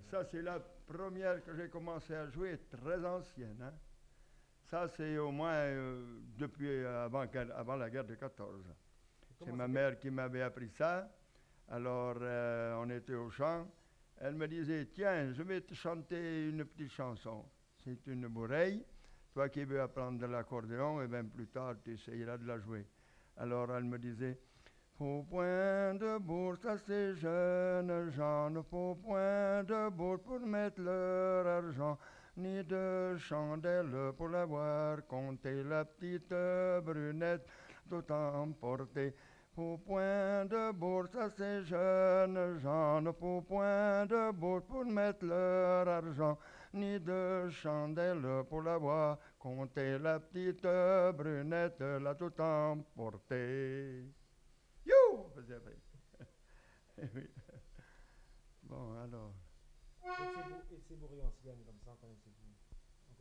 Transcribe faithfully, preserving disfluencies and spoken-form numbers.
Ça, c'est la première que j'ai commencé à jouer, très ancienne. Hein. Ça, c'est au moins euh, depuis avant, avant la guerre de quatorze. C'est ma mère qui m'avait appris ça. Alors, euh, on était au champ. Elle me disait, tiens, je vais te chanter une petite chanson. C'est une bourreille. Toi qui veux apprendre de l'accordéon, et bien plus tard, tu essayeras de la jouer. Alors, elle me disait, faut point de bourse à ces jeunes gens, ne faut point de bourse pour mettre leur argent, ni de chandelle pour l'avoir compté, la petite brunette tout emportée. Faut point de bourse à ces jeunes gens, ne faut point de bourse pour mettre leur argent, ni de chandelle pour l'avoir compté, la petite brunette l'a tout emporté. You! On faisait avec. Oui. Bon, alors. Et c'est bourré en cigagne comme ça, connaissez-vous?